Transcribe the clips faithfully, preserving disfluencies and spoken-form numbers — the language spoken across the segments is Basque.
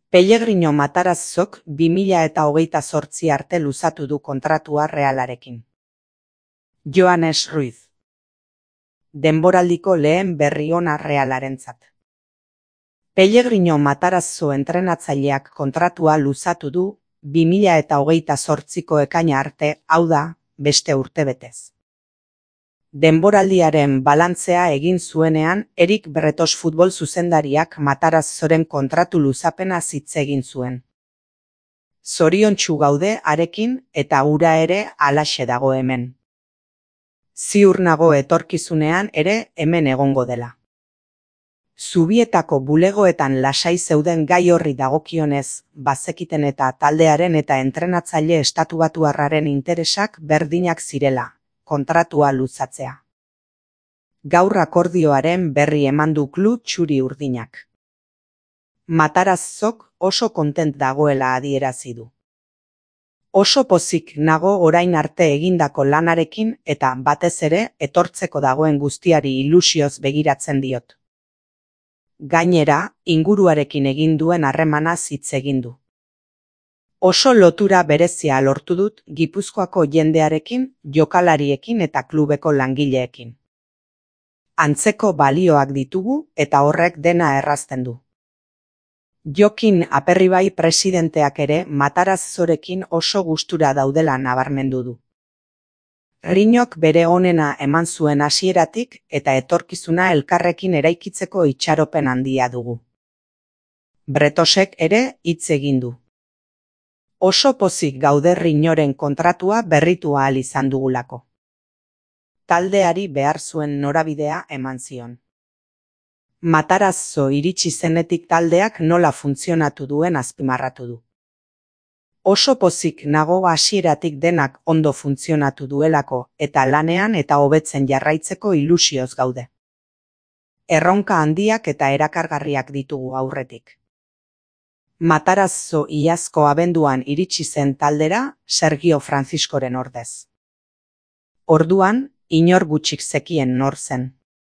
Pellegrino Matarazzok bi mila eta hogeita zortzi arte luzatu du kontratua Realarekin. Joanes Ruiz. Denboraldiko lehen berri ona Realarentzat. Pellegrino Matarazzo entrenatzaileak kontratua luzatu du bi mila eta hogeita zortziko ekaina arte, hau da, beste urtebetez. Denboraldiaren balantzea egin zuenean, Erik Bretos futbol zuzendariak Matarazzoren kontratu luzapena hitz egin zuen. Zoriontsu gaude harekin eta hura ere halaxe dago hemen. Ziur nago etorkizunean ere hemen egongo dela. Zubietako bulegoetan lasai zeuden gai horri dagokionez, bazekiten eta taldearen eta entrenatzaile estatubatuarraren interesak berdinak zirela, kontratua luzatzea. Gaur akordioaren berri eman du klub txuri-urdinak. Matarazzok oso kontent dagoela adierazi du. Oso pozik nago orain arte egindako lanarekin eta batez ere etortzeko dagoen guztiari ilusioz begiratzen diot. Gainera, inguruarekin egin duen harremanaz hitz egin du. Oso lotura berezia lortu dut Gipuzkoako jendearekin, jokalariekin eta klubeko langileekin. Antzeko balioak ditugu eta horrek dena errazten du. Jokin Aperribai presidenteak ere Matarazzorekin oso gustura daudela nabarmendu du. Rinok bere onena eman zuen hasieratik eta etorkizuna elkarrekin eraikitzeko itxaropen handia dugu. Bretosek ere hitz egin du. Oso pozik gaude Rinoren kontratua berritu ahal izan dugulako. Taldeari behar zuen norabidea eman zion. Matarazzo iritsi zenetik taldeak nola funtzionatu duen azpimarratu du. Oso pozik nago hasieratik denak ondo funtzionatu duelako eta lanean eta hobetzen jarraitzeko ilusioz gaude. Erronka handiak eta erakargarriak ditugu aurretik. Matarazzo iazko abenduan iritsi zen taldera Sergio Franciscoren ordez. Orduan, inor gutxik zekien nor zen.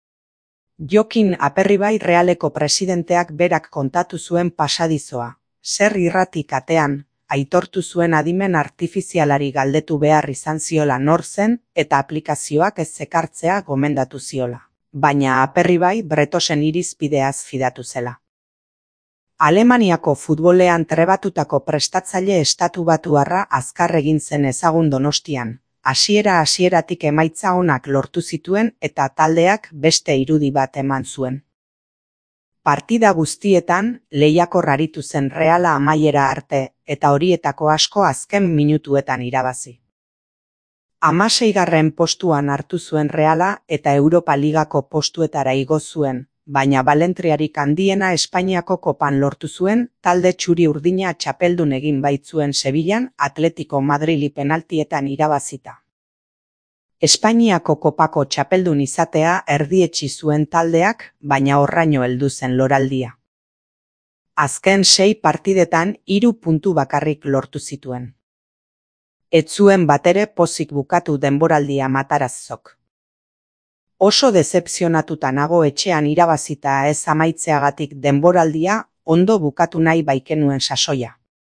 Jokin Aperribai Realeko presidenteak berak kontatu zuen pasadizoa, zer irrati katean, aitortu zuen adimen artifizialari galdetu behar izan ziola nor zen eta aplikazioak ez zekartzea gomendatu ziola, baina Aperribai Bretosen irizpideaz fidatu zela. Alemaniako futbolean trebatutako prestatzaile estatubatuarra azkar egin zen ezagun Donostian, hasiera hasieratik emaitza onak lortu zituen eta taldeak beste irudi bat eman zuen. Partida guztietan lehiakor aritu zen Reala amaiera arte eta horietako asko azken minutuetan irabazi. Hamaseigarren postuan hartu zuen Reala eta Europa Ligako postuetara igo zuen, baina balentriarik handiena Espainiako kopan lortu zuen talde txuri-urdina txapeldun egin baitzuen Sevillan Atletico Madrili penaltietan irabazita. Espainiako kopako txapeldun izatea erdietsi zuen taldeak, baina horraino heldu zen loraldia. Azken sei partidetan hiru puntu bakarrik lortu zituen. Ez zuen batere pozik bukatu denboraldia Matarazzok. Oso dezepzionatuta nago etxean irabazita ez amaitzeagatik denboraldia ondo bukatu nahi baikenuen sasoia.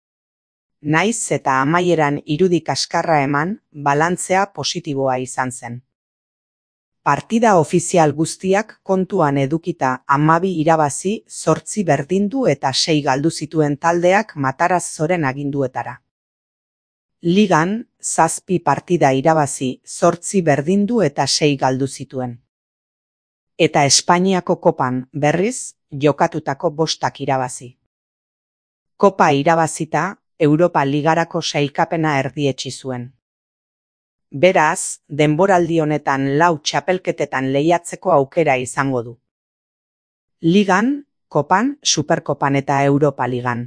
Naiz eta amaieran irudi kaskarra eman, balantzea positiboa izan zen. Partida ofizial guztiak kontuan edukita hamabi irabazi, zortzi berdindu eta sei galdu zituen taldeak Matarazzoren aginduetara. Ligan, zazpi partida irabazi, zortzi berdindu eta sei galdu zituen. Eta Espainiako kopan, berriz, jokatutako bostak irabazi. Kopa irabazita, Europa Ligarako sailkapena erdietsi zuen. Beraz, denboraldi honetan lau txapelketetan lehiatzeko aukera izango du. Ligan, kopan, Superkopan eta Europa Ligan.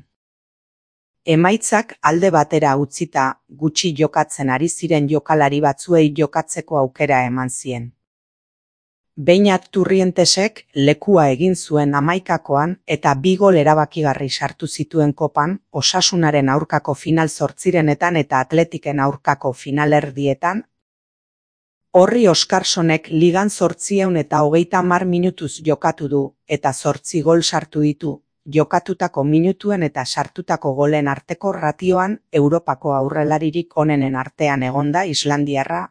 Emaitzak alde batera utzita gutxi jokatzen ari ziren jokalari batzuei jokatzeko aukera eman zien. Beñat Turrientesek lekua egin zuen hamaikakoan eta bi gol erabakigarri sartu zituen kopan, Osasunaren aurkako final zortzirenetan eta Atletiken aurkako finalerdietan. Horri Oskarsonek ligan zortziehun eta hogeita hamar minutuz jokatu du eta zortzi gol sartu ditu, jokatutako minutuen eta sartutako golen arteko ratioan Europako aurrelaririk onenen artean egonda islandiarra.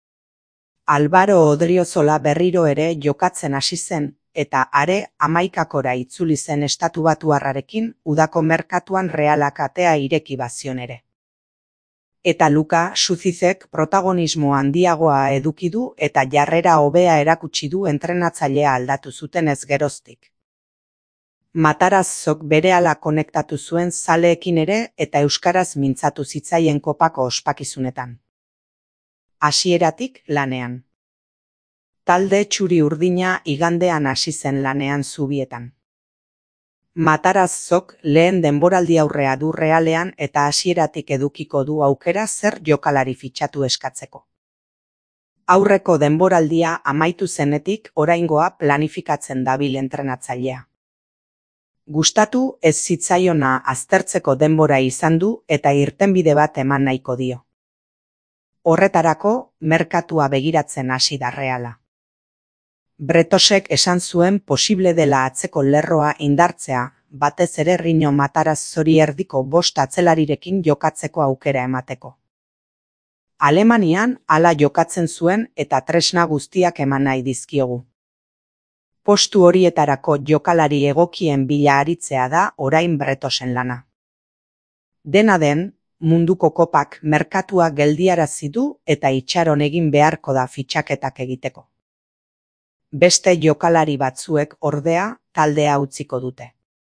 Alvaro Odriozola berriro ere jokatzen hasi zen, eta are hamaikakora itzuli zen estatubatuarrarekin udako merkatuan Realak atea ireki bazion ere. Eta Luka Sucicek protagonismo handiagoa eduki du eta jarrera hobea erakutsi du entrenatzailea aldatu zutenez geroztik. Matarazzok berehala konektatu zuen zaleekin ere eta euskaraz mintzatu zitzaien kopako ospakizunetan. Hasieratik lanean. Talde txuri urdina igandean hasi zen lanean Zubietan. Matarazzok lehen denboraldi aurrea du Realean eta hasieratik edukiko du aukera zer jokalari fitxatu eskatzeko. Aurreko denboraldia amaitu zenetik oraingoa planifikatzen dabil entrenatzailea. Gustatu ez zitzaiona aztertzeko denbora izan du eta irtenbide bat eman nahiko dio. Horretarako, merkatua begiratzen hasi da Reala. Bretosek esan zuen posible dela atzeko lerroa indartzea, batez ere Rino Matarazzori erdiko bost atzelarirekin jokatzeko aukera emateko. Alemanian hala jokatzen zuen eta tresna guztiak eman nahi dizkiogu. Postu horietarako jokalari egokien bila aritzea da orain Bretosen lana. Dena den, munduko kopak merkatua geldiarazi du eta itxaron egin beharko da fitxaketak egiteko. Beste jokalari batzuek ordea taldea utziko dute.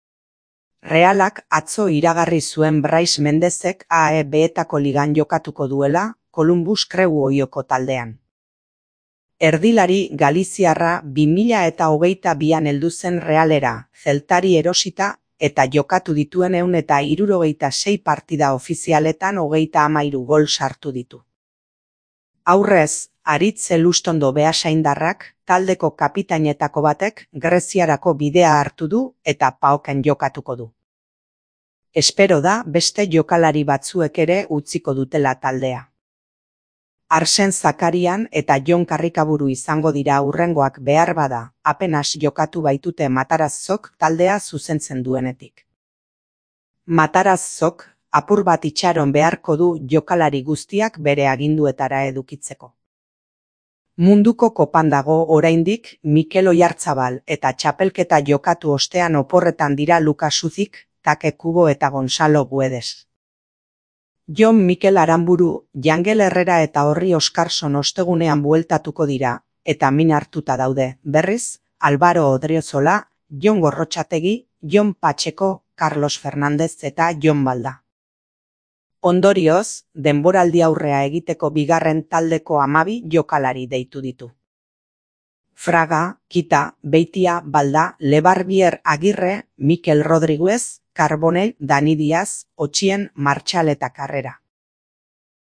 Realak atzo iragarri zuen Brais Mendezek A E B-etako ligan jokatuko duela Columbus Crew Ohioko taldean. Erdilari Galiziarra bi mila eta hogeita bian heldu zen Realera, Zeltari erosita eta jokatu dituen ehun eta hirurogeita sei partida ofizialetan hogeita hamairu gol sartu ditu. Aurrez, Aritz Elustondo Beasaindarrak, taldeko kapitainetako batek Greziarako bidea hartu du eta Paoken jokatuko du. Espero da beste jokalari batzuek ere utziko dutela taldea. Arsen Zakarian eta Jon Karrikaburu izango dira hurrengoak behar bada, apenas jokatu baitute Matarazzok taldea zuzentzen duenetik. Matarazzok apur bat itxaron beharko du jokalari guztiak bere aginduetara edukitzeko. Munduko kopan dago oraindik Mikel Oyarzabal eta txapelketa jokatu ostean oporretan dira Luka Sucik, Take Kubo eta Gonzalo Guedes. Jon Mikel Aranburu, Jangel Herrera eta Horri Oskarson ostegunean bueltatuko dira, eta min hartuta daude, berriz, Alvaro Odriozola, Jon Gorrotxategi, Jon Pacheco, Carlos Fernández eta Jon Balda. Ondorioz, denboraldi aurrea egiteko bigarren taldeko hamabi jokalari deitu ditu. Fraga, Kita, Beitia, Balda, Lebarbier Agirre, Mikel Rodriguez, Carbonell, Dani Diaz, Otxien, Martxal eta Carrera.